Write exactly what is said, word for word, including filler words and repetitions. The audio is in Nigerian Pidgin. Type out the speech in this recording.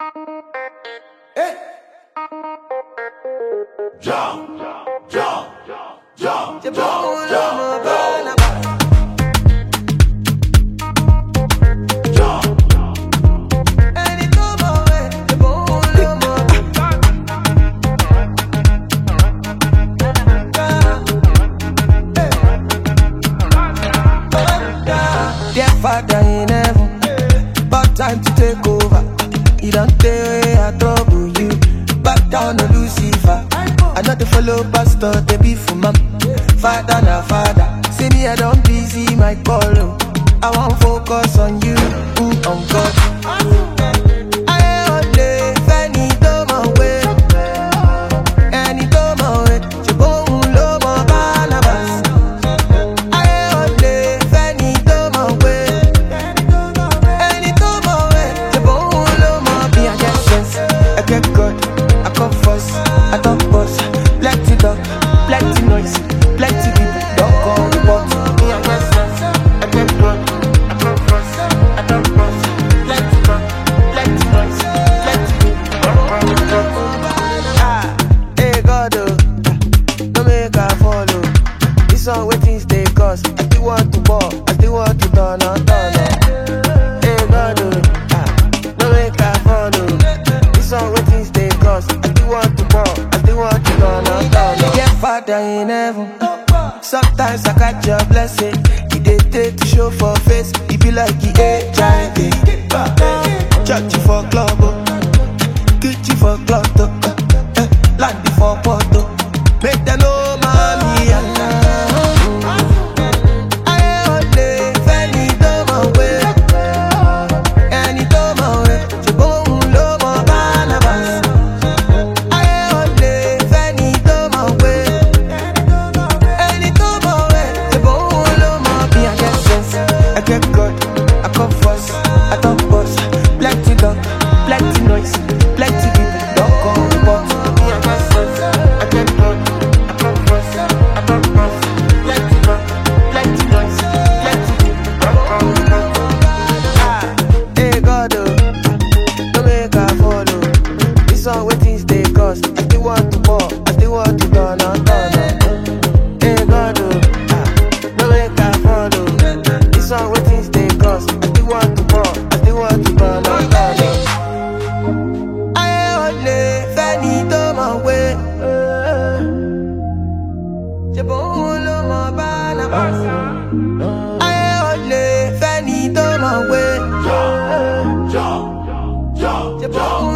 Hey. Jump, jump, jump, jump, jump, jump, jump. Father in heaven, but time to take over. You don't tell I trouble you. Back down to Lucifer. I not to follow pastor, they be for mom. Father na father. See me, I don't busy my call. I won't focus on you, ooh, on God. I only fanny do my way. Any do my way. You go low my Barnabas. I only fanny do my way. I get good, I come first, I don't bust. Plenty dog, plenty noise, plenty people don't call report. Me I get sense, I get good, I come first, I don't bust. Plenty dog, plenty noise, plenty people don't call report. Ah, hey God, oh, don't make I follow. This one waiting stay cause I still want to ball, I still want to turn on, turn on. Hey God, oh, ah, don't make I follow. Waiting stay cause I still want to ball, I still want to turn on, turn on. Yeah, Father in heaven, sometimes I catch your blessing. He did take to show for face, he be like he H I V. Church you for club, get you for club, land you for photo. Make them know mommy and Jump, jump, jump.